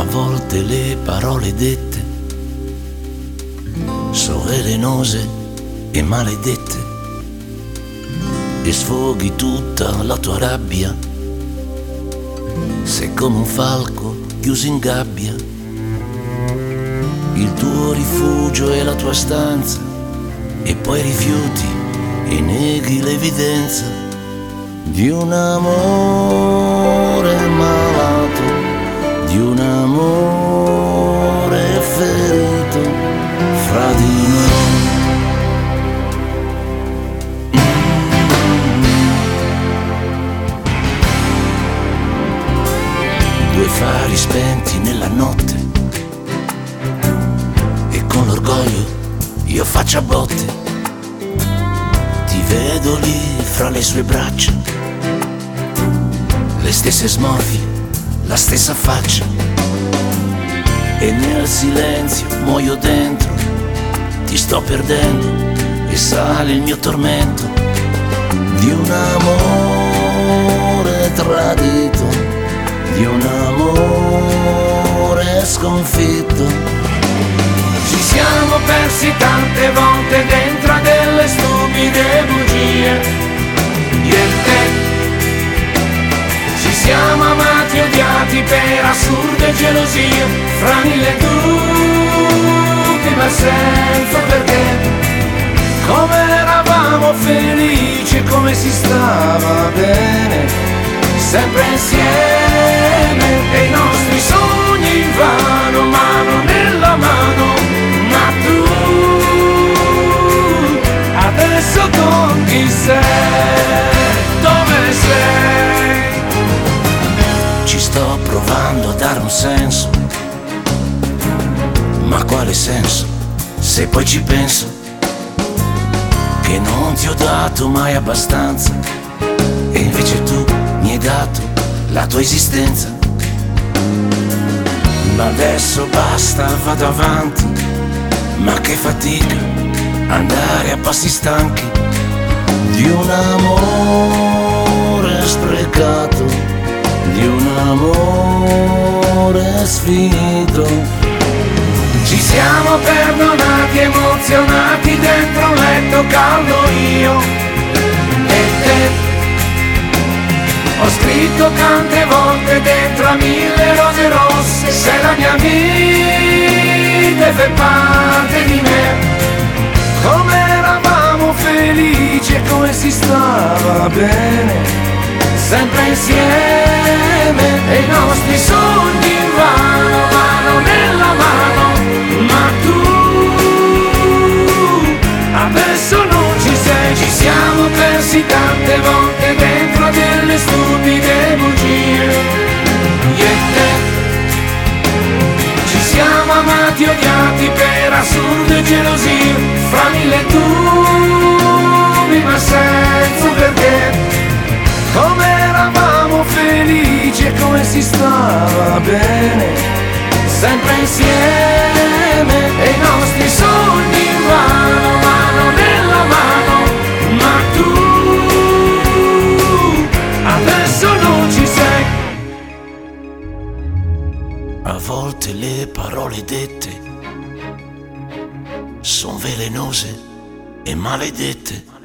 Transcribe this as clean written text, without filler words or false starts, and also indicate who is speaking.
Speaker 1: volte le parole dette sono velenose e maledette e sfoghi tutta la tua rabbia. Sei come un falco chiuso in gabbia, il tuo rifugio è la tua stanza e poi rifiuti e neghi l'evidenza di un amore malato, di un amore ferito fra di noi. Due fari spenti nella notte e con l'orgoglio io faccio a botte. Ti vedo lì fra le sue braccia, le stesse smorfie, la stessa faccia, e nel silenzio muoio dentro, ti sto perdendo e sale il mio tormento di un amore tradito, di un amore sconfitto.
Speaker 2: Ci siamo persi tante volte dentro a delle stupide bugie, io e te. Ci siamo amati e odiati per assurde gelosie, fra mille dubbi ma senza perché. Come eravamo felici e come si stava bene, sempre insieme, e i nostri sogni invano, mano nella mano. Ma tu adesso con chi sei? Dove sei?
Speaker 1: Ci sto provando a dare un senso, ma quale senso se poi ci penso che non ti ho dato mai abbastanza e invece tu mi hai dato la tua esistenza. Ma adesso basta, vado avanti, ma che fatica andare a passi stanchi di un amore sprecato, di un amore sfinito.
Speaker 2: Ci siamo perdonati, emozionati dentro un letto caldo io e te. Ho scritto tante volte dentro a 1000 rose rosse, sei la mia vita e fai parte di me. Come eravamo felici e come si stava bene, sempre insieme, e i nostri sogni invano, mano nella mano. Ma tu adesso non ci sei. Ci siamo persi tante volte dentro a delle stupide bugie, io e te. Ci siamo amati e odiati per assurde gelosie, fra mille dubbi ma senza perché. Come eravamo felici e come si stava bene, sempre insieme, e i nostri sogni invano, mano nella mano. Ma tu adesso non ci sei.
Speaker 1: A volte le parole dette son velenose e maledette